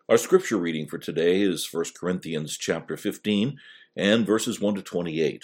Our scripture reading for today is 1 Corinthians chapter 15 and verses 1 to 28.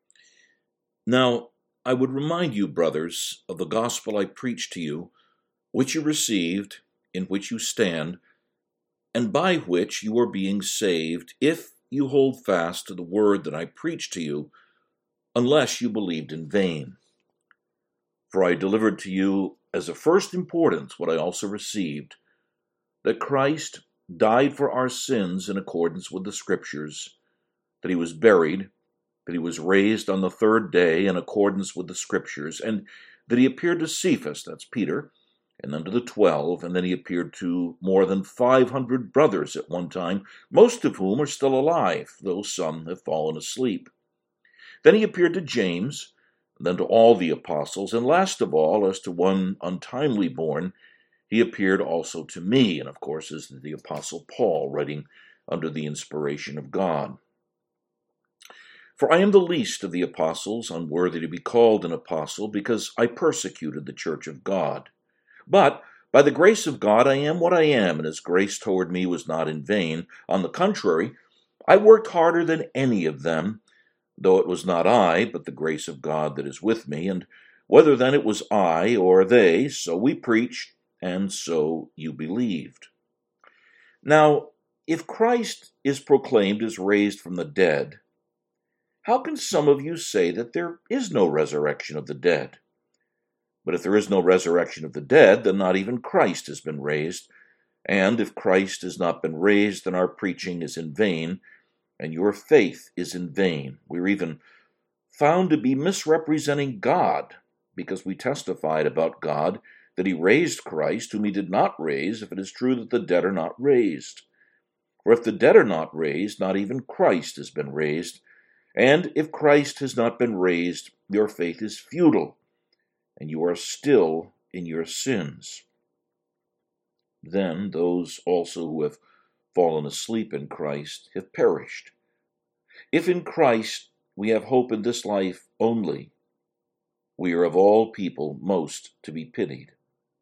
Now, I would remind you, brothers, of the gospel I preached to you, which you received, in which you stand, and by which you are being saved, if you hold fast to the word that I preached to you, unless you believed in vain. For I delivered to you as of first importance what I also received, that Christ died for our sins in accordance with the Scriptures, that he was buried, that he was raised on the third day in accordance with the Scriptures, and that he appeared to Cephas, that's Peter, and then to the 12, and then he appeared to more than 500 brothers at one time, most of whom are still alive, though some have fallen asleep. Then he appeared to James, and then to all the apostles, and last of all, as to one untimely born, he appeared also to me, and of course is the Apostle Paul, writing under the inspiration of God. For I am the least of the apostles, unworthy to be called an apostle, because I persecuted the church of God. But by the grace of God I am what I am, and his grace toward me was not in vain. On the contrary, I worked harder than any of them, though it was not I, but the grace of God that is with me. And whether then it was I or they, so we preached, and so you believed. Now, if Christ is proclaimed as raised from the dead, how can some of you say that there is no resurrection of the dead? But if there is no resurrection of the dead, then not even Christ has been raised. And if Christ has not been raised, then our preaching is in vain, and your faith is in vain. We are even found to be misrepresenting God, because we testified about God that he raised Christ, whom he did not raise, if it is true that the dead are not raised. For if the dead are not raised, not even Christ has been raised. And if Christ has not been raised, your faith is futile, and you are still in your sins. Then those also who have fallen asleep in Christ have perished. If in Christ we have hope in this life only, we are of all people most to be pitied.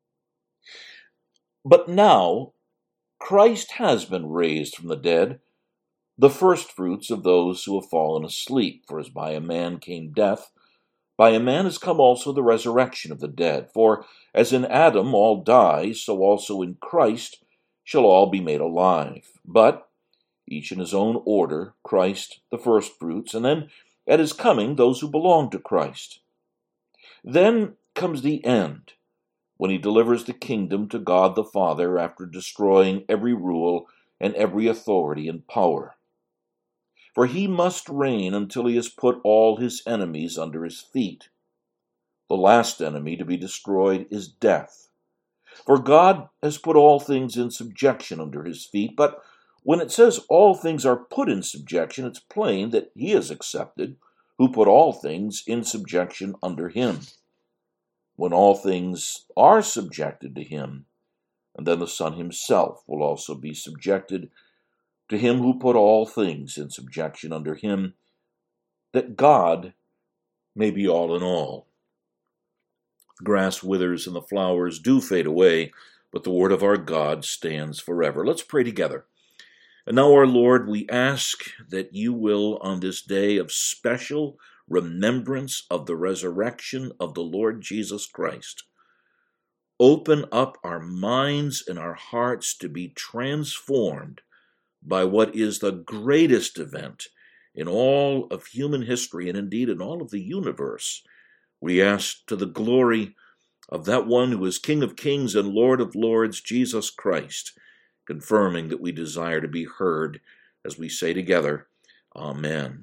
But now Christ has been raised from the dead, the firstfruits of those who have fallen asleep. For as by a man came death, by a man has come also the resurrection of the dead. For as in Adam all die, so also in Christ shall all be made alive. But each in his own order, Christ the firstfruits, and then at his coming those who belong to Christ. Then comes the end, when he delivers the kingdom to God the Father after destroying every rule and every authority and power. For he must reign until he has put all his enemies under his feet. The last enemy to be destroyed is death. For God has put all things in subjection under his feet, but when it says all things are put in subjection, it's plain that he is accepted, who put all things in subjection under him. When all things are subjected to him, and then the Son himself will also be subjected to him who put all things in subjection under him, that God may be all in all. The grass withers and the flowers do fade away, but the word of our God stands forever. Let's pray together. And now, our Lord, we ask that you will, on this day of special remembrance of the resurrection of the Lord Jesus Christ, open up our minds and our hearts to be transformed by what is the greatest event in all of human history and indeed in all of the universe. We ask to the glory of that one who is King of Kings and Lord of Lords, Jesus Christ, confirming that we desire to be heard as we say together, Amen.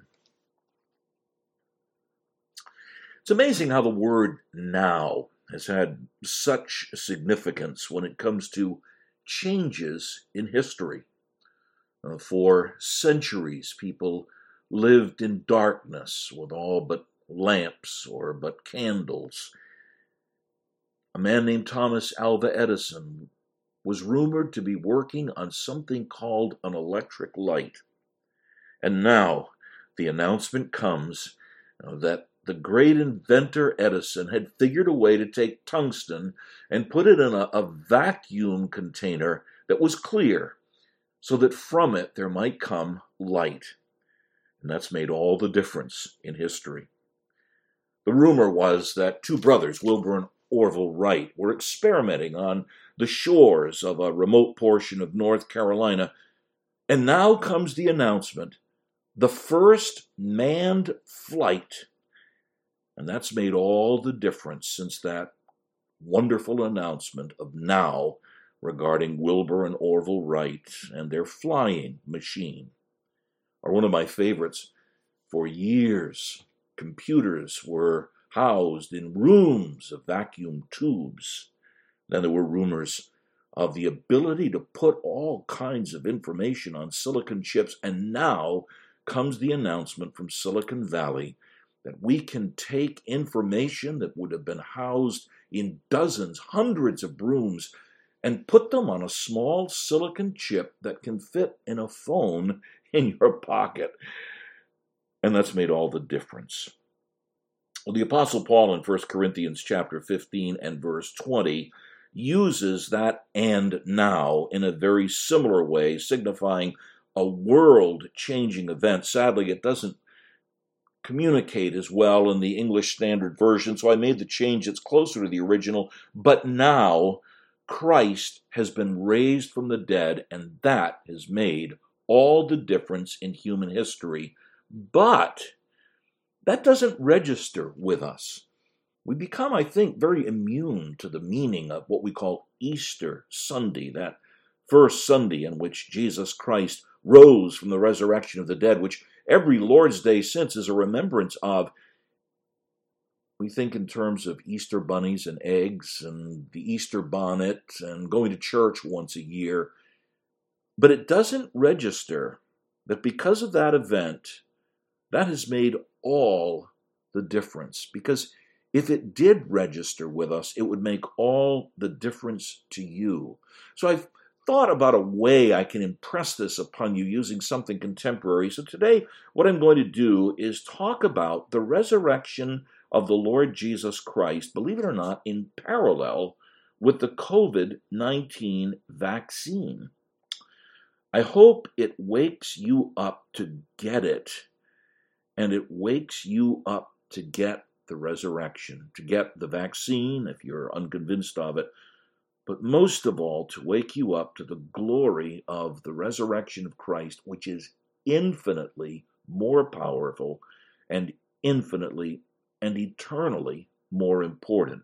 It's amazing how the word now has had such significance when it comes to changes in history. For centuries, people lived in darkness with all but lamps or but candles. A man named Thomas Alva Edison was rumored to be working on something called an electric light. And now the announcement comes that the great inventor Edison had figured a way to take tungsten and put it in a vacuum container that was clear, so that from it there might come light. And that's made all the difference in history. The rumor was that two brothers, Wilbur and Orville Wright, were experimenting on the shores of a remote portion of North Carolina. And now comes the announcement, the first manned flight. And that's made all the difference since that wonderful announcement of now regarding Wilbur and Orville Wright and their flying machine. Or one of my favorites, for years, computers were housed in rooms of vacuum tubes. Then there were rumors of the ability to put all kinds of information on silicon chips, and now comes the announcement from Silicon Valley that we can take information that would have been housed in dozens, hundreds of rooms, and put them on a small silicon chip that can fit in a phone in your pocket. And that's made all the difference. Well, the Apostle Paul in 1 Corinthians chapter 15 and verse 20 uses that "and now" in a very similar way, signifying a world-changing event. Sadly, it doesn't communicate as well in the English Standard Version, so I made the change that's closer to the original. But now Christ has been raised from the dead, and that has made all the difference in human history. But that doesn't register with us. We become, I think, very immune to the meaning of what we call Easter Sunday, that first Sunday in which Jesus Christ rose from the resurrection of the dead, which every Lord's Day since is a remembrance of. We think in terms of Easter bunnies and eggs and the Easter bonnet and going to church once a year. But it doesn't register that because of that event, that has made all the difference. Because if it did register with us, it would make all the difference to you. So I've thought about a way I can impress this upon you using something contemporary. So today, what I'm going to do is talk about the resurrection of the Lord Jesus Christ, believe it or not, in parallel with the COVID-19 vaccine. I hope it wakes you up to get it, and it wakes you up to get the resurrection, to get the vaccine if you're unconvinced of it, but most of all, to wake you up to the glory of the resurrection of Christ, which is infinitely more powerful and infinitely and eternally more important.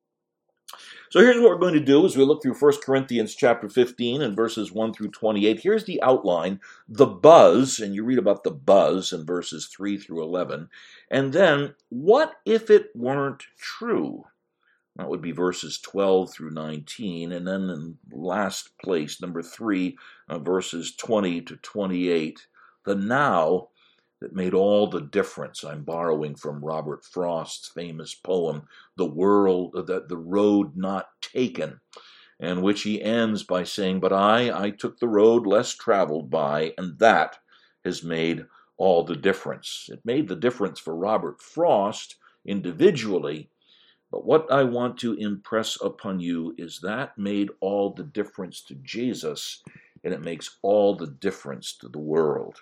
So here's what we're going to do as we look through 1 Corinthians chapter 15 and verses 1 through 28. Here's the outline, the buzz, and you read about the buzz in verses 3 through 11. And then, what if it weren't true? That would be verses 12 through 19. And then in last place, number 3, verses 20 to 28, the now that made all the difference. I'm borrowing from Robert Frost's famous poem, The Road Not Taken, in which he ends by saying, but I took the road less traveled by, and that has made all the difference. It made the difference for Robert Frost individually, but what I want to impress upon you is that made all the difference to Jesus, and it makes all the difference to the world.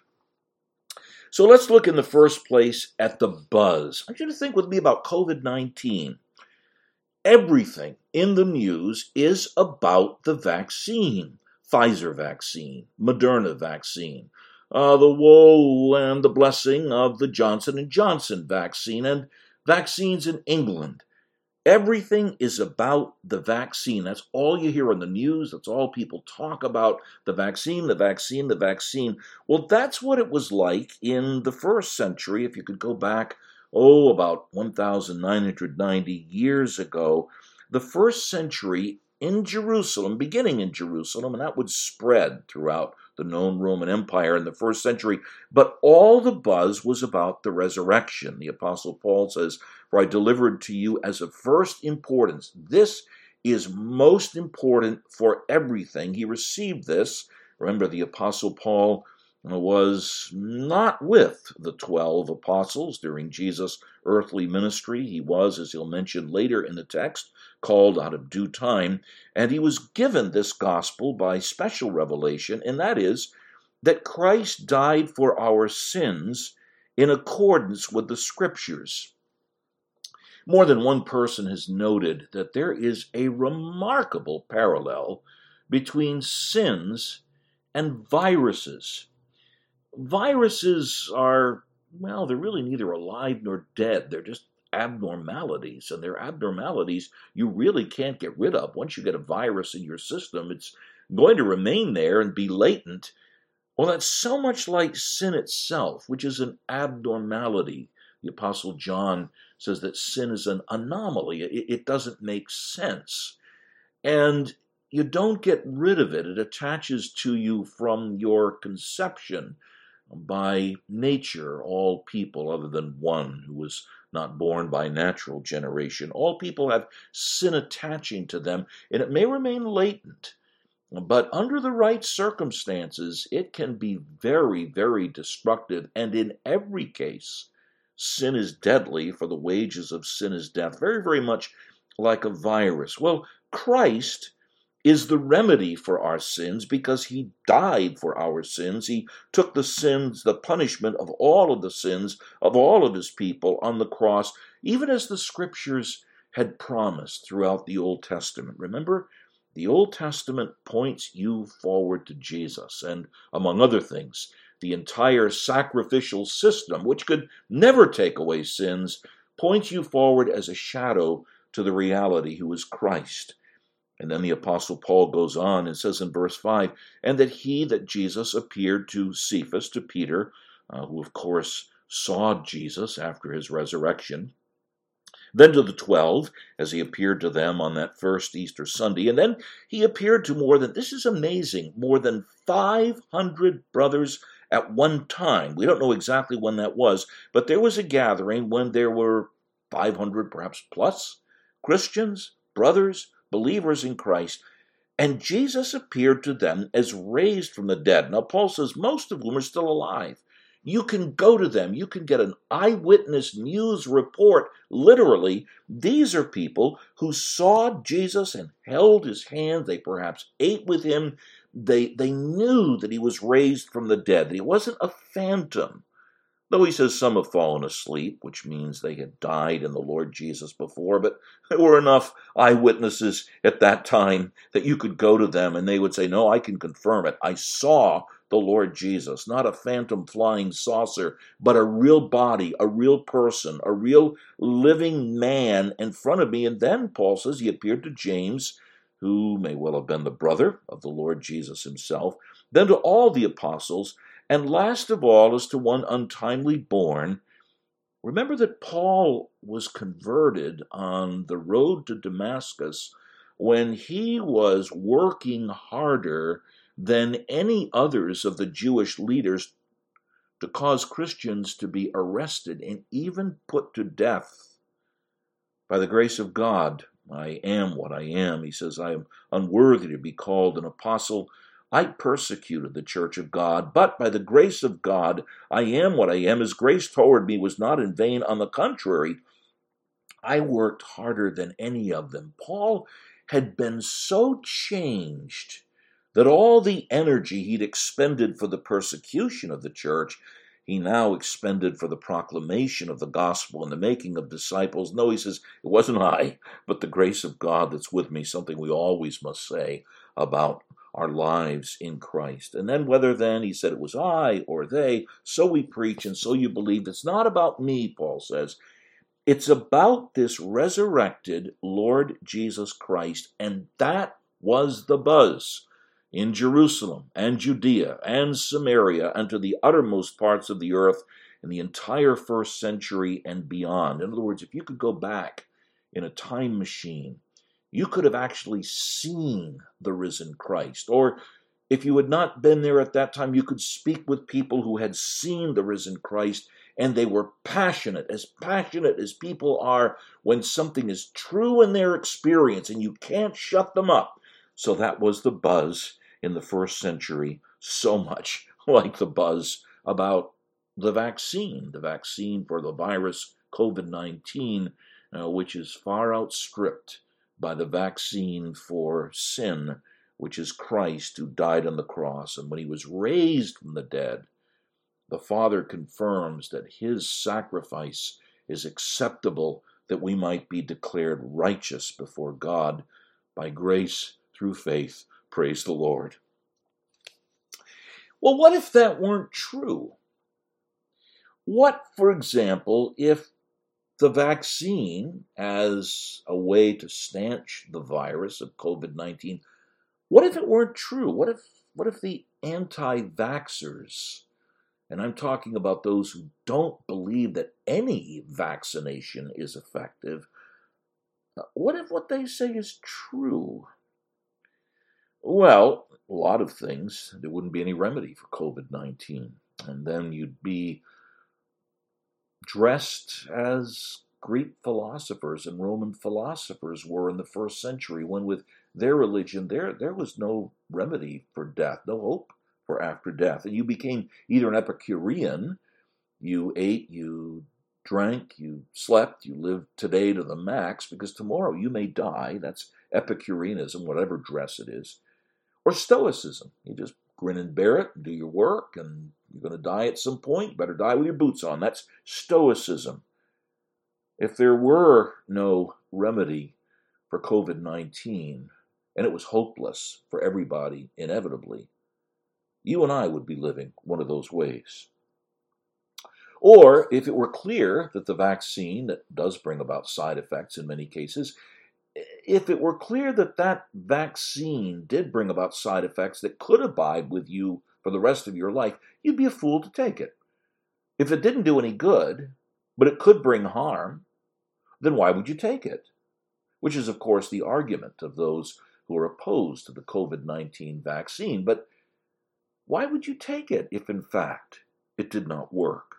So let's look in the first place at the buzz. I want you to think with me about COVID-19. Everything in the news is about the vaccine. Pfizer vaccine, Moderna vaccine, the woe and the blessing of the Johnson & Johnson vaccine, and vaccines in England. Everything is about the vaccine. That's all you hear on the news. That's all people talk about, the vaccine, the vaccine, the vaccine. Well, that's what it was like in the first century. If you could go back, about 1,990 years ago, the first century in Jerusalem, beginning in Jerusalem, and that would spread throughout the known Roman Empire in the first century. But all the buzz was about the resurrection. The Apostle Paul says, for I delivered to you as of first importance. This is most important for everything. He received this. Remember, the Apostle Paul was not with the 12 apostles during Jesus' earthly ministry. He was, as he'll mention later in the text, called out of due time, and he was given this gospel by special revelation, and that is that Christ died for our sins in accordance with the Scriptures. More than one person has noted that there is a remarkable parallel between sins and viruses. Viruses are, well, they're really neither alive nor dead. They're just abnormalities, and they're abnormalities you really can't get rid of. Once you get a virus in your system, it's going to remain there and be latent. Well, that's so much like sin itself, which is an abnormality. The Apostle John says that sin is an anomaly. It doesn't make sense. And you don't get rid of it. It attaches to you from your conception. By nature, all people, other than one who was not born by natural generation, all people have sin attaching to them, and it may remain latent. But under the right circumstances, it can be very, very destructive. And in every case, sin is deadly, for the wages of sin is death. Very, very much like a virus. Well, Christ is the remedy for our sins because he died for our sins. He took the sins, the punishment of all of the sins of all of his people on the cross, even as the Scriptures had promised throughout the Old Testament. Remember, the Old Testament points you forward to Jesus, and among other things, the entire sacrificial system, which could never take away sins, points you forward as a shadow to the reality who is Christ. And then the Apostle Paul goes on and says in verse 5, and that Jesus appeared to Cephas, to Peter, who of course saw Jesus after his resurrection, then to the 12, as he appeared to them on that first Easter Sunday, and then he appeared to this is amazing, more than 500 brothers at one time. We don't know exactly when that was, but there was a gathering when there were 500, perhaps plus, Christians, brothers, believers in Christ, and Jesus appeared to them as raised from the dead. Now, Paul says most of whom are still alive. You can go to them. You can get an eyewitness news report. Literally, these are people who saw Jesus and held his hand. They perhaps ate with him. They knew that he was raised from the dead, that he wasn't a phantom. Though he says some have fallen asleep, which means they had died in the Lord Jesus before, but there were enough eyewitnesses at that time that you could go to them and they would say, no, I can confirm it. I saw the Lord Jesus, not a phantom flying saucer, but a real body, a real person, a real living man in front of me. And then Paul says he appeared to James, who may well have been the brother of the Lord Jesus himself, then to all the apostles, and last of all, as to one untimely born. Remember that Paul was converted on the road to Damascus when he was working harder than any others of the Jewish leaders to cause Christians to be arrested and even put to death. By the grace of God, I am what I am. He says, I am unworthy to be called an apostle. I persecuted the church of God, but by the grace of God, I am what I am. His grace toward me was not in vain. On the contrary, I worked harder than any of them. Paul had been so changed that all the energy he'd expended for the persecution of the church, he now expended for the proclamation of the gospel and the making of disciples. No, he says, it wasn't I, but the grace of God that's with me, something we always must say about our lives in Christ. And then whether then he said it was I or they, so we preach and so you believe. It's not about me, Paul says. It's about this resurrected Lord Jesus Christ, and that was the buzz in Jerusalem and Judea and Samaria and to the uttermost parts of the earth in the entire first century and beyond. In other words, if you could go back in a time machine, you could have actually seen the risen Christ. Or if you had not been there at that time, you could speak with people who had seen the risen Christ, and they were passionate as people are when something is true in their experience, and you can't shut them up. So that was the buzz in the first century. So much like the buzz about the vaccine for the virus COVID-19, which is far outstripped by the vaccine for sin, which is Christ who died on the cross. And when he was raised from the dead, the Father confirms that his sacrifice is acceptable, that we might be declared righteous before God by grace through faith. Praise the Lord. Well, what if that weren't true? What, for example, if the vaccine, as a way to stanch the virus of COVID-19, what if it weren't true? What if the anti-vaxxers, and I'm talking about those who don't believe that any vaccination is effective, what if what they say is true? Well, a lot of things. There wouldn't be any remedy for COVID-19. And then you'd be dressed as Greek philosophers and Roman philosophers were in the first century, when with their religion there was no remedy for death, no hope for after death. And you became either an Epicurean, you ate, you drank, you slept, you lived today to the max, because tomorrow you may die. That's Epicureanism, whatever dress it is. Or Stoicism. You just grin and bear it and do your work, and you're going to die at some point. You better die with your boots on. That's Stoicism. If there were no remedy for COVID-19, and it was hopeless for everybody, inevitably, you and I would be living one of those ways. Or if it were clear that the vaccine, that does bring about side effects in many cases, if it were clear that that vaccine did bring about side effects that could abide with you for the rest of your life, you'd be a fool to take it. If it didn't do any good, but it could bring harm, then why would you take it? Which is, of course, the argument of those who are opposed to the COVID-19 vaccine. But why would you take it if, in fact, it did not work?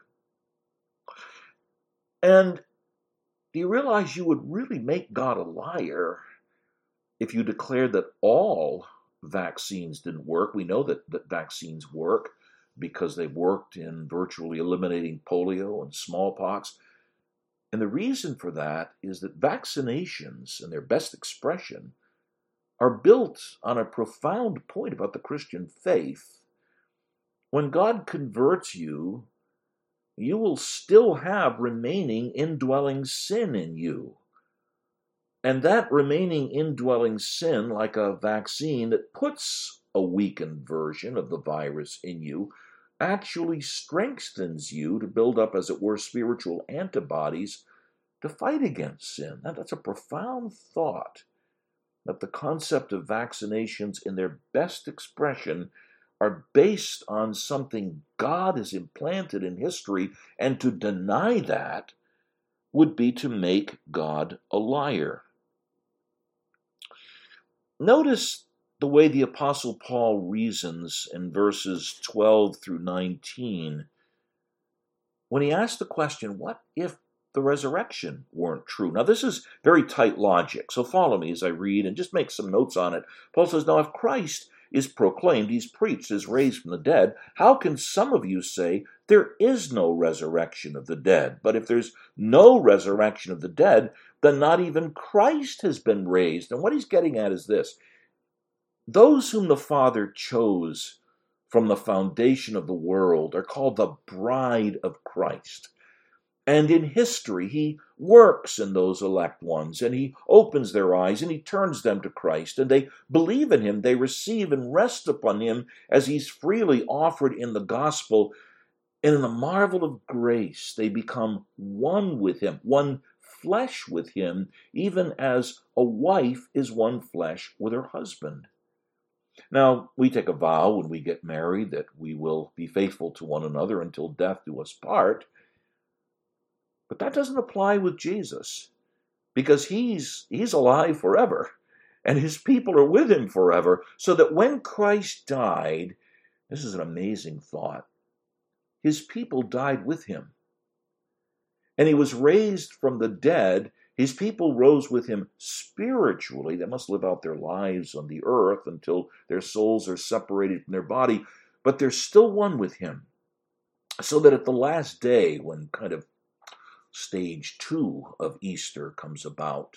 And do you realize you would really make God a liar if you declared that all vaccines didn't work? We know that vaccines work because they've worked in virtually eliminating polio and smallpox. And the reason for that is that vaccinations, in their best expression, are built on a profound point about the Christian faith. When God converts you, you will still have remaining indwelling sin in you. And that remaining indwelling sin, like a vaccine that puts a weakened version of the virus in you, actually strengthens you to build up, as it were, spiritual antibodies to fight against sin. That's a profound thought, that the concept of vaccinations in their best expression are based on something God has implanted in history, and to deny that would be to make God a liar. Notice the way the Apostle Paul reasons in verses 12 through 19 when he asks the question, what if the resurrection weren't true? Now, this is very tight logic, so follow me as I read and just make some notes on it. Paul says, now, if Christ is proclaimed, he's preached, is raised from the dead, how can some of you say there is no resurrection of the dead? But if there's no resurrection of the dead, then not even Christ has been raised. And what he's getting at is this: those whom the Father chose from the foundation of the world are called the bride of Christ. And in history, he works in those elect ones, and he opens their eyes, and he turns them to Christ, and they believe in him, they receive and rest upon him as he's freely offered in the gospel, and in the marvel of grace, they become one with him, one flesh with him, even as a wife is one flesh with her husband. Now, we take a vow when we get married that we will be faithful to one another until death do us part. But that doesn't apply with Jesus, because he's alive forever, and his people are with him forever, so that when Christ died, this is an amazing thought, his people died with him. And he was raised from the dead. His people rose with him spiritually. They must live out their lives on the earth until their souls are separated from their body. but they're still one with him. So that at the last day, when kind of stage 2 of Easter comes about,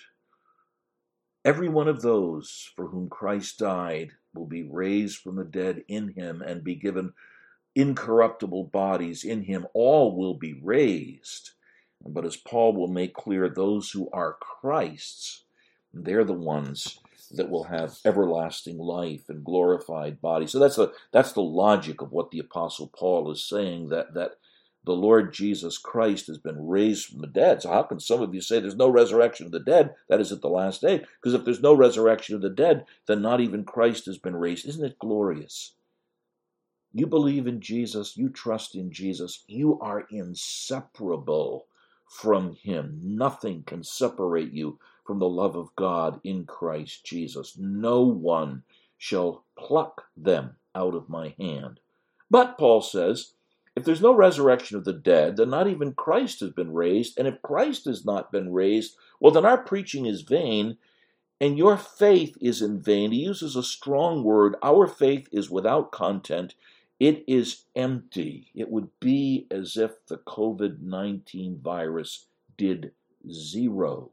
every one of those for whom Christ died will be raised from the dead in him and be given incorruptible bodies in him. All will be raised. But as Paul will make clear, those who are Christ's, they're the ones that will have everlasting life and glorified bodies. So that's the logic of what the Apostle Paul is saying, that the Lord Jesus Christ has been raised from the dead. So how can some of you say there's no resurrection of the dead? That is at the last day. Because if there's no resurrection of the dead, then not even Christ has been raised. Isn't it glorious? You believe in Jesus, you trust in Jesus, you are inseparable from him. Nothing can separate you from the love of God in Christ Jesus. No one shall pluck them out of my hand. But, Paul says, if there's no resurrection of the dead, then not even Christ has been raised. And if Christ has not been raised, well, then our preaching is vain, and your faith is in vain. He uses a strong word. Our faith is without content. It is empty. It would be as if the COVID-19 virus did zero.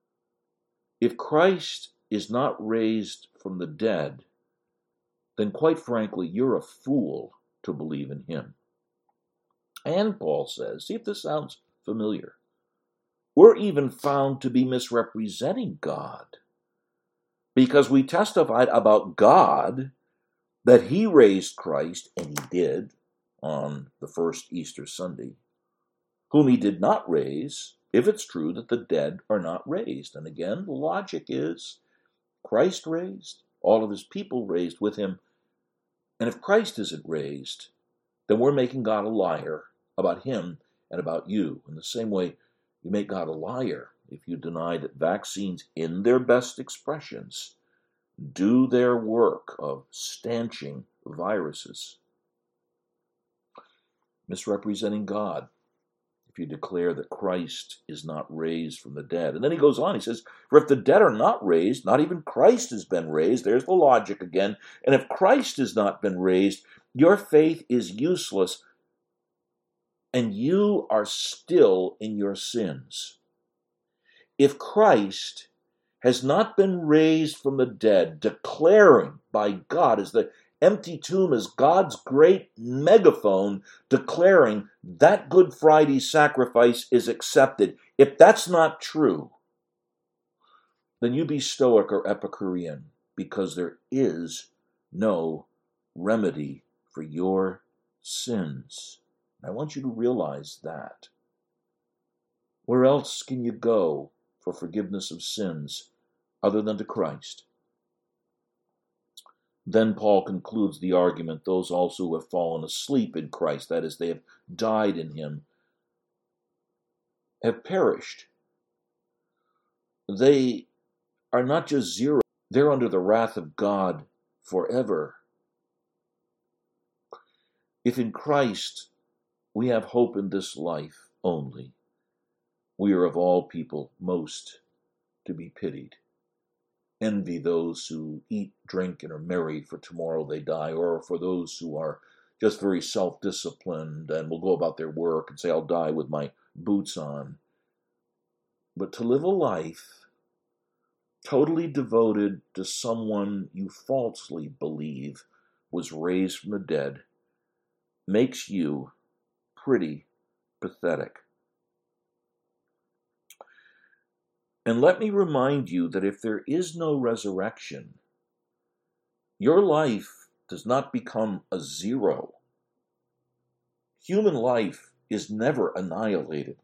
If Christ is not raised from the dead, then quite frankly, you're a fool to believe in him. And Paul says, see if this sounds familiar, we're even found to be misrepresenting God, because we testified about God that he raised Christ, and he did, on the first Easter Sunday, whom he did not raise, if it's true that the dead are not raised. And again, the logic is Christ raised, all of his people raised with him. And if Christ isn't raised, then we're making God a liar about him and about you. In the same way, you make God a liar if you deny that vaccines, in their best expressions, do their work of stanching viruses. Misrepresenting God if you declare that Christ is not raised from the dead. And then he goes on, he says, for if the dead are not raised, not even Christ has been raised. There's the logic again. And if Christ has not been raised, your faith is useless, and you are still in your sins. If Christ has not been raised from the dead, declaring by God, as the empty tomb is God's great megaphone, declaring that Good Friday sacrifice is accepted. If that's not true, then you be Stoic or Epicurean, because there is no remedy for your sins. I want you to realize that. Where else can you go for forgiveness of sins other than to Christ? Then Paul concludes the argument, those also who have fallen asleep in Christ, that is, they have died in him, have perished. They are not just zero, they're under the wrath of God forever. If in Christ we have hope in this life only, we are of all people most to be pitied. Envy those who eat, drink, and are merry, for tomorrow they die, or for those who are just very self-disciplined and will go about their work and say, I'll die with my boots on. But to live a life totally devoted to someone you falsely believe was raised from the dead makes you pretty pathetic. And let me remind you that if there is no resurrection, your life does not become a zero. Human life is never annihilated.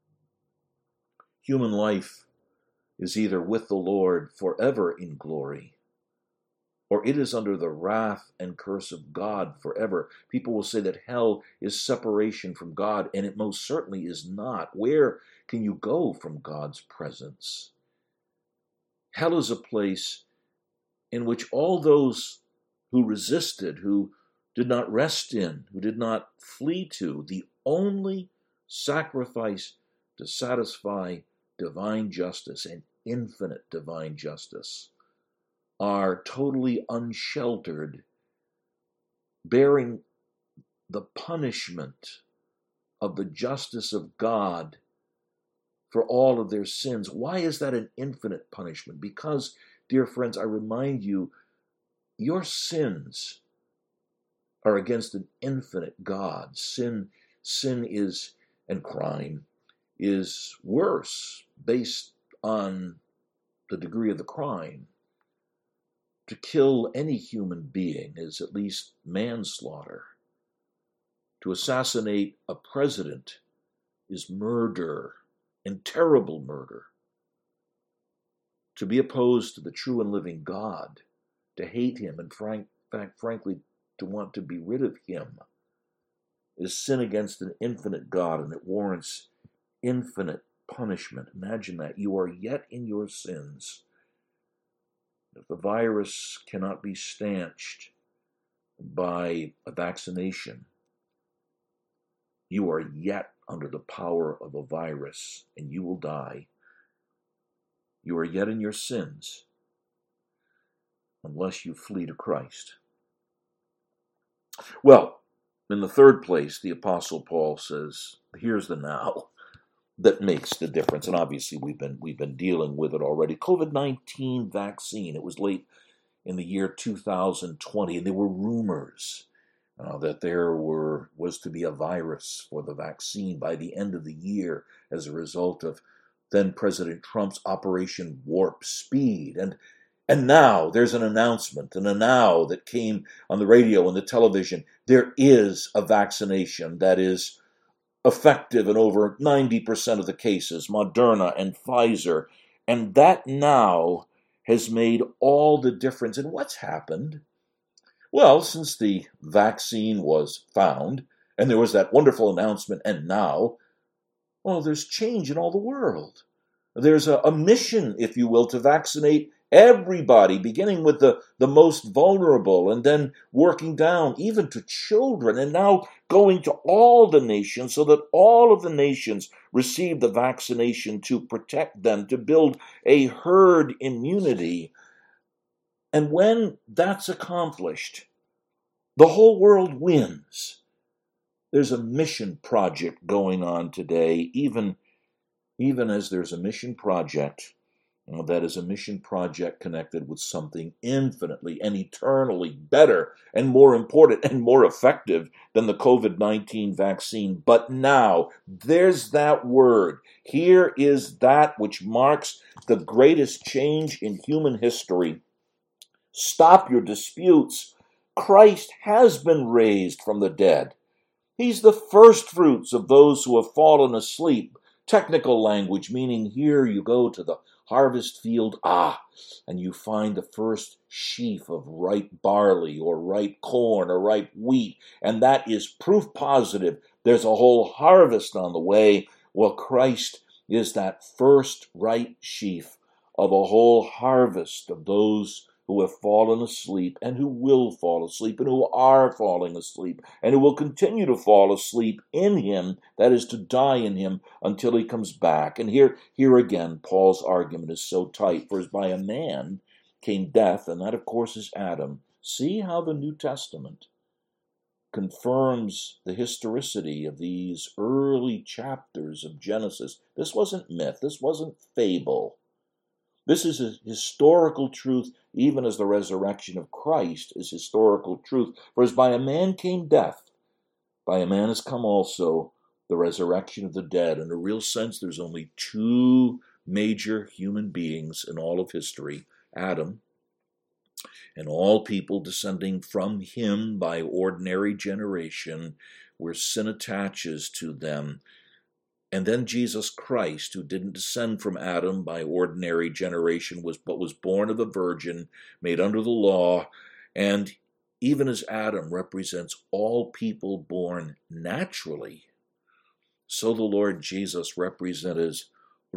Human life is either with the Lord forever in glory, or it is under the wrath and curse of God forever. People will say that hell is separation from God, and it most certainly is not. Where can you go from God's presence? Hell is a place in which all those who resisted, who did not rest in, who did not flee to, the only sacrifice to satisfy divine justice and infinite divine justice, are totally unsheltered, bearing the punishment of the justice of God for all of their sins. Why is that an infinite punishment? Because, dear friends, I remind you, your sins are against an infinite God. Sin is, and crime is worse based on the degree of the crime. To kill any human being is at least manslaughter. To assassinate a president is murder, and terrible murder. To be opposed to the true and living God, to hate him, and frankly, to want to be rid of him, is sin against an infinite God, and it warrants infinite punishment. Imagine that. You are yet in your sins. If the virus cannot be stanched by a vaccination, you are yet under the power of a virus, and you will die. You are yet in your sins unless you flee to Christ. Well, in the third place, the Apostle Paul says, here's the now that makes the difference. And obviously we've been dealing with it already. COVID-19 vaccine. It was late in the year 2020, and there were rumors that there was to be a virus for the vaccine by the end of the year as a result of then President Trump's Operation Warp Speed. And now there's an announcement, and a now that came on the radio and the television. There is a vaccination that is effective in over 90% of the cases, Moderna and Pfizer. And that now has made all the difference. And what's happened? Well, since the vaccine was found, and there was that wonderful announcement, and now, well, there's change in all the world. There's a mission, if you will, to vaccinate everybody, beginning with the most vulnerable, and then working down even to children, and now going to all the nations so that all of the nations receive the vaccination to protect them, to build a herd immunity. And when that's accomplished, the whole world wins. There's a mission project going on today, even as there's a mission project that is a mission project connected with something infinitely and eternally better and more important and more effective than the COVID-19 vaccine. But now, there's that word. Here is that which marks the greatest change in human history. Stop your disputes. Christ has been raised from the dead. He's the first fruits of those who have fallen asleep. Technical language, meaning here you go to the harvest field, and you find the first sheaf of ripe barley or ripe corn or ripe wheat, and that is proof positive there's a whole harvest on the way. Well, Christ is that first ripe sheaf of a whole harvest of those who have fallen asleep and who will fall asleep and who are falling asleep and who will continue to fall asleep in him, that is to die in him until he comes back. And here again, Paul's argument is so tight, for as by a man came death, and that of course is Adam. See how the New Testament confirms the historicity of these early chapters of Genesis. This wasn't myth, this wasn't fable. This is a historical truth, even as the resurrection of Christ is historical truth. For as by a man came death, by a man has come also the resurrection of the dead. In a real sense, there's only two major human beings in all of history, Adam, and all people descending from him by ordinary generation, where sin attaches to them. And then Jesus Christ, who didn't descend from Adam by ordinary generation, but was born of a virgin, made under the law, and even as Adam represents all people born naturally, so the Lord Jesus represents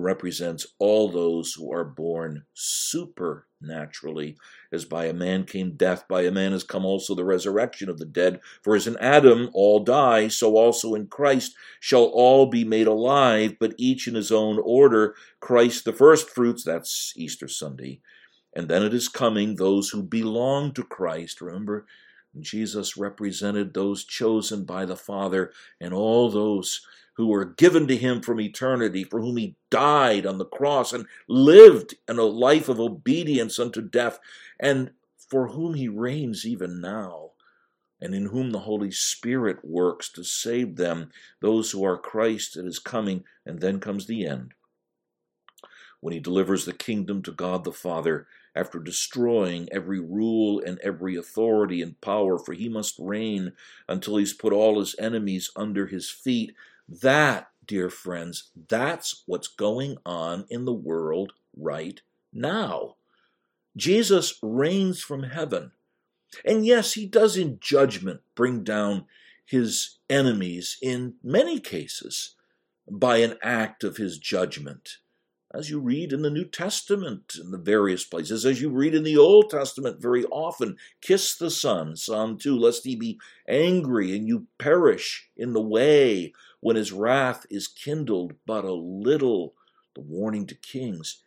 all those who are born supernaturally. As by a man came death, by a man has come also the resurrection of the dead. For as in Adam all die, so also in Christ shall all be made alive, but each in his own order. Christ the first fruits, that's Easter Sunday. And then it is coming those who belong to Christ. Remember, Jesus represented those chosen by the Father and all those who were given to him from eternity, for whom he died on the cross and lived in a life of obedience unto death, and for whom he reigns even now, and in whom the Holy Spirit works to save them, those who are Christ at his coming, and then comes the end, when he delivers the kingdom to God the Father, after destroying every rule and every authority and power, for he must reign until he's put all his enemies under his feet. That, dear friends, that's what's going on in the world right now. Jesus reigns from heaven. And yes, he does in judgment bring down his enemies in many cases by an act of his judgment. As you read in the New Testament in the various places, as you read in the Old Testament very often, kiss the Son, Psalm 2, lest he be angry and you perish in the way when his wrath is kindled but a little, the warning to kings.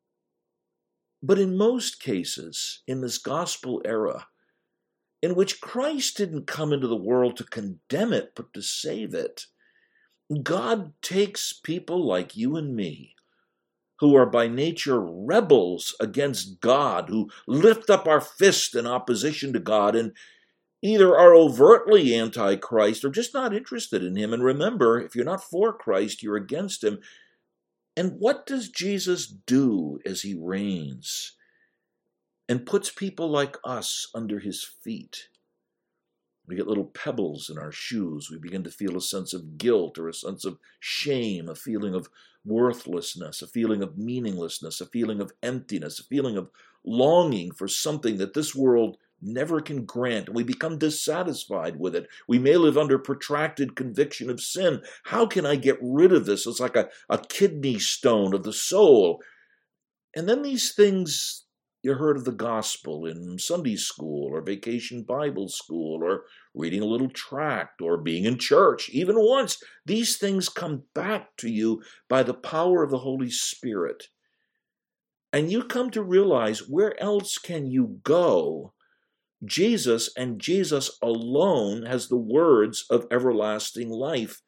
But in most cases, in this gospel era, in which Christ didn't come into the world to condemn it, but to save it, God takes people like you and me, who are by nature rebels against God, who lift up our fist in opposition to God, and either are overtly anti-Christ or just not interested in him. And remember, if you're not for Christ, you're against him. And what does Jesus do as he reigns and puts people like us under his feet? We get little pebbles in our shoes. We begin to feel a sense of guilt or a sense of shame, a feeling of worthlessness, a feeling of meaninglessness, a feeling of emptiness, a feeling of longing for something that this world never can grant, and we become dissatisfied with it. We may live under protracted conviction of sin. How can I get rid of this? It's like a kidney stone of the soul. And then these things, you heard of the gospel in Sunday school or vacation Bible school or reading a little tract or being in church, even once. These things come back to you by the power of the Holy Spirit. And you come to realize, where else can you go? Jesus and Jesus alone has the words of everlasting life.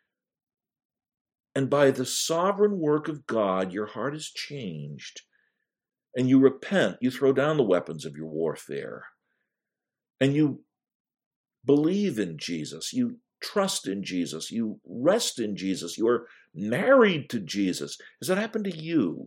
And by the sovereign work of God, your heart is changed. And you repent, you throw down the weapons of your warfare, and you believe in Jesus, you trust in Jesus, you rest in Jesus, you are married to Jesus. Has that happened to you?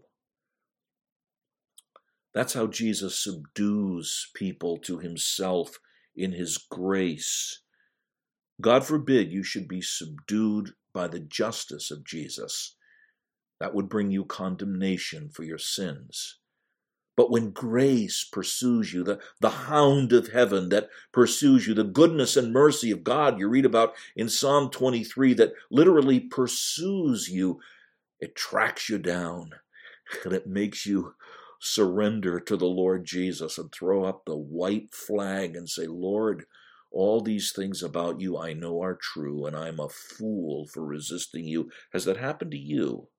That's how Jesus subdues people to himself in his grace. God forbid you should be subdued by the justice of Jesus. That would bring you condemnation for your sins. But when grace pursues you, the hound of heaven that pursues you, the goodness and mercy of God you read about in Psalm 23 that literally pursues you, it tracks you down and it makes you surrender to the Lord Jesus and throw up the white flag and say, Lord, all these things about you I know are true, and I'm a fool for resisting you. Has that happened to you?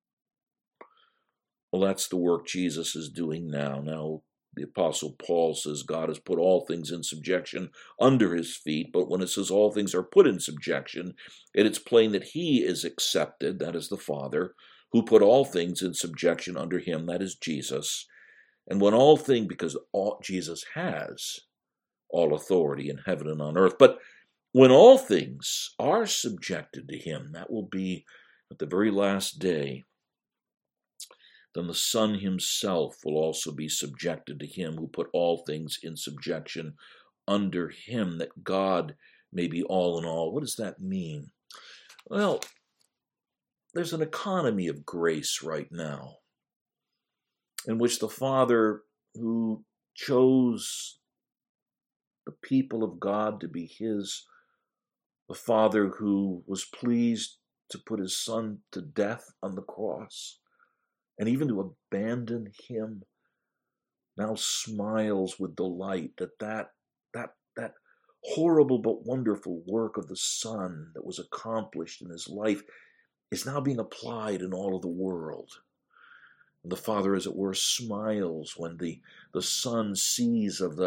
Well, that's the work Jesus is doing now. Now, the Apostle Paul says God has put all things in subjection under his feet, but when it says all things are put in subjection, it's plain that he is accepted, that is the Father, who put all things in subjection under him, that is Jesus. And when all things, because Jesus has all authority in heaven and on earth, but when all things are subjected to him, that will be at the very last day, then the Son himself will also be subjected to him who put all things in subjection under him, that God may be all in all. What does that mean? Well, there's an economy of grace right now in which the Father who chose the people of God to be his, the Father who was pleased to put his Son to death on the cross, and even to abandon him, now smiles with delight that horrible but wonderful work of the Son that was accomplished in his life is now being applied in all of the world. And the Father, as it were, smiles when the Son sees of the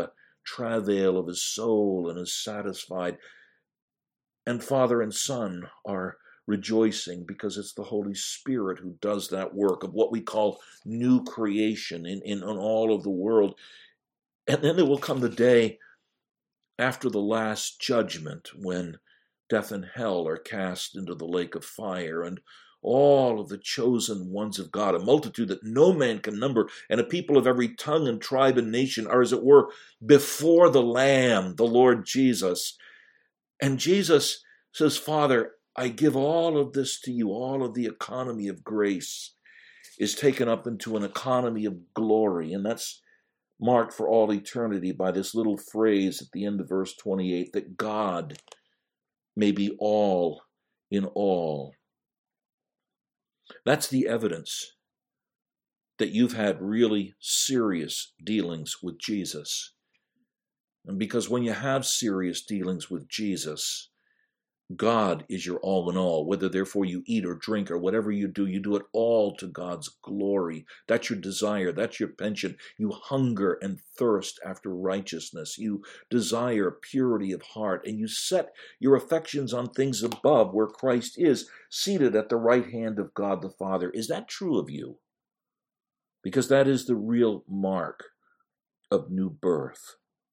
travail of his soul and is satisfied. And Father and Son are rejoicing because it's the Holy Spirit who does that work of what we call new creation in all of the world. And then there will come the day after the last judgment when death and hell are cast into the lake of fire, and all of the chosen ones of God, a multitude that no man can number, and a people of every tongue and tribe and nation are, as it were, before the Lamb, the Lord Jesus. And Jesus says, Father, I give all of this to you. All of the economy of grace is taken up into an economy of glory. And that's marked for all eternity by this little phrase at the end of verse 28, that God may be all in all. That's the evidence that you've had really serious dealings with Jesus. And because when you have serious dealings with Jesus, God is your all in all. Whether therefore you eat or drink or whatever you do it all to God's glory. That's your desire. That's your pension. You hunger and thirst after righteousness. You desire purity of heart, and you set your affections on things above, where Christ is seated at the right hand of God the Father. Is that true of you? Because that is the real mark of new birth.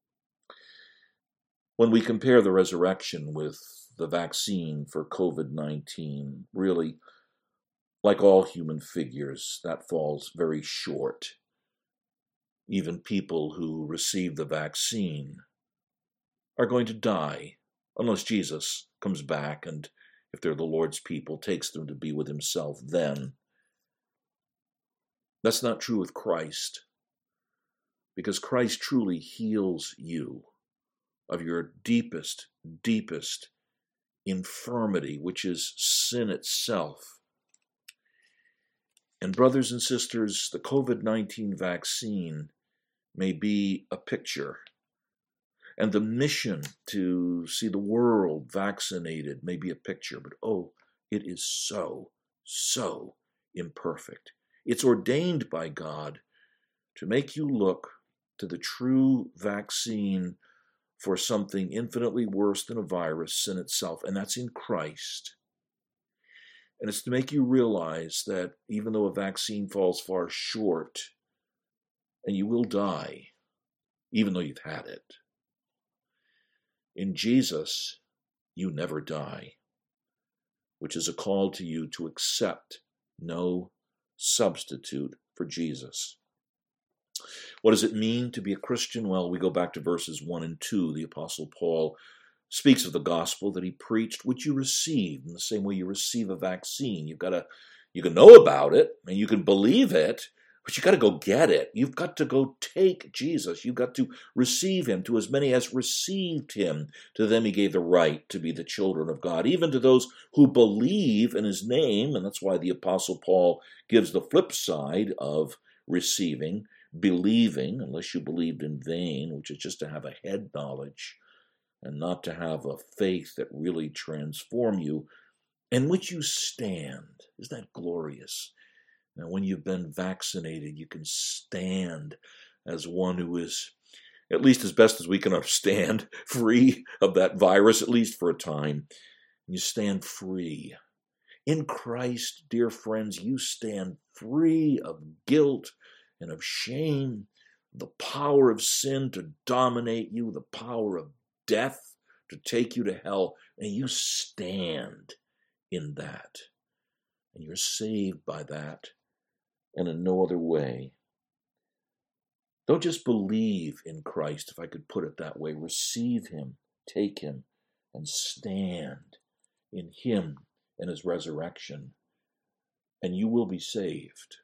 When we compare the resurrection with the vaccine for COVID-19, really, like all human figures, that falls very short. Even people who receive the vaccine are going to die unless Jesus comes back and, if they're the Lord's people, takes them to be with himself then. That's not true with Christ, because Christ truly heals you of your deepest infirmity, which is sin itself. And brothers and sisters, the COVID-19 vaccine may be a picture, and the mission to see the world vaccinated may be a picture, but it is so imperfect. It's ordained by God to make you look to the true vaccine for something infinitely worse than a virus, sin itself, and that's in Christ. And it's to make you realize that even though a vaccine falls far short, and you will die, even though you've had it, in Jesus, you never die, which is a call to you to accept no substitute for Jesus. What does it mean to be a Christian? Well, we go back to verses 1 and 2. The Apostle Paul speaks of the gospel that he preached, which you received in the same way you receive a vaccine. You can know about it and you can believe it, but you got to go get it. You've got to go take Jesus. You've got to receive him. To as many as received him, to them he gave the right to be the children of God, even to those who believe in his name. And that's why the Apostle Paul gives the flip side of receiving, believing, unless you believed in vain, which is just to have a head knowledge and not to have a faith that really transform you, in which you stand. Isn't that glorious? Now, when you've been vaccinated, you can stand as one who is, at least as best as we can understand, free of that virus, at least for a time. You stand free. In Christ, dear friends, you stand free of guilt and of shame, the power of sin to dominate you, the power of death to take you to hell, and you stand in that. And you're saved by that, and in no other way. Don't just believe in Christ, if I could put it that way. Receive him, take him, and stand in him and his resurrection, and you will be saved.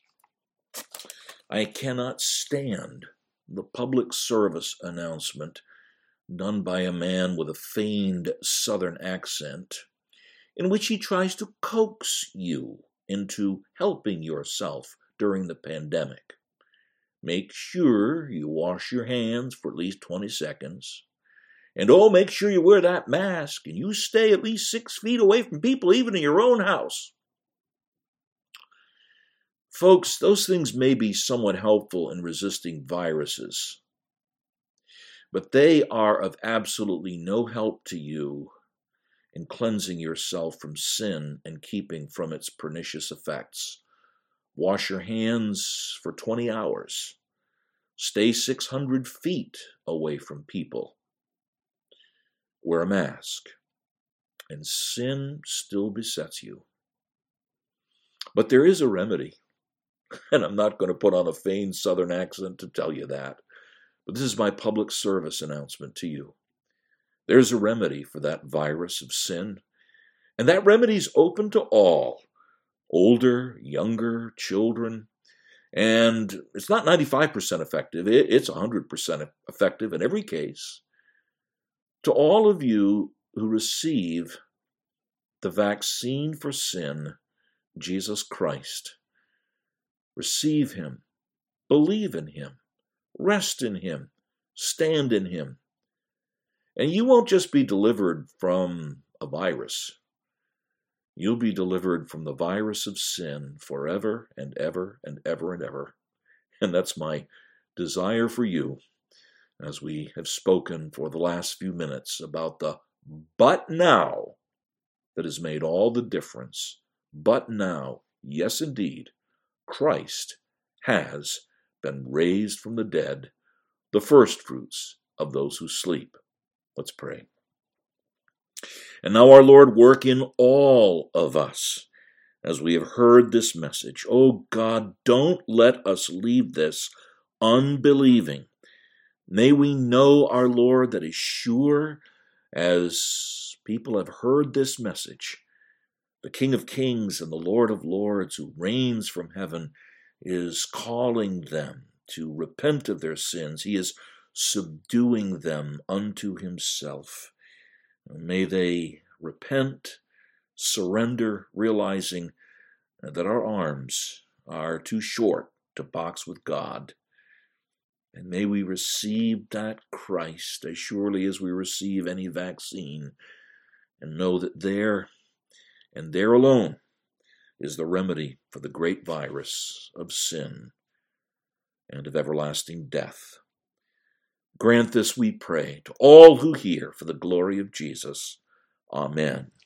I cannot stand the public service announcement done by a man with a feigned Southern accent, in which he tries to coax you into helping yourself during the pandemic. Make sure you wash your hands for at least 20 seconds. And make sure you wear that mask, and you stay at least 6 feet away from people, even in your own house. Folks, those things may be somewhat helpful in resisting viruses, but they are of absolutely no help to you in cleansing yourself from sin and keeping from its pernicious effects. Wash your hands for 20 hours. Stay 600 feet away from people. Wear a mask. And sin still besets you. But there is a remedy. And I'm not going to put on a feigned Southern accent to tell you that. But this is my public service announcement to you. There's a remedy for that virus of sin. And that remedy is open to all. Older, younger, children. And it's not 95% effective. It's 100% effective in every case. To all of you who receive the vaccine for sin, Jesus Christ, receive him, believe in him, rest in him, stand in him. And you won't just be delivered from a virus. You'll be delivered from the virus of sin forever and ever and ever and ever. And that's my desire for you as we have spoken for the last few minutes about the but now that has made all the difference. But now, yes indeed, Christ has been raised from the dead, the firstfruits of those who sleep. Let's pray. And now, our Lord, work in all of us as we have heard this message. Oh God, don't let us leave this unbelieving. May we know, our Lord, that is sure as people have heard this message, the King of Kings and the Lord of Lords, who reigns from heaven, is calling them to repent of their sins. He is subduing them unto himself. May they repent, surrender, realizing that our arms are too short to box with God. And may we receive that Christ as surely as we receive any vaccine, and know that there and there alone is the remedy for the great virus of sin and of everlasting death. Grant this, we pray, to all who hear for the glory of Jesus. Amen.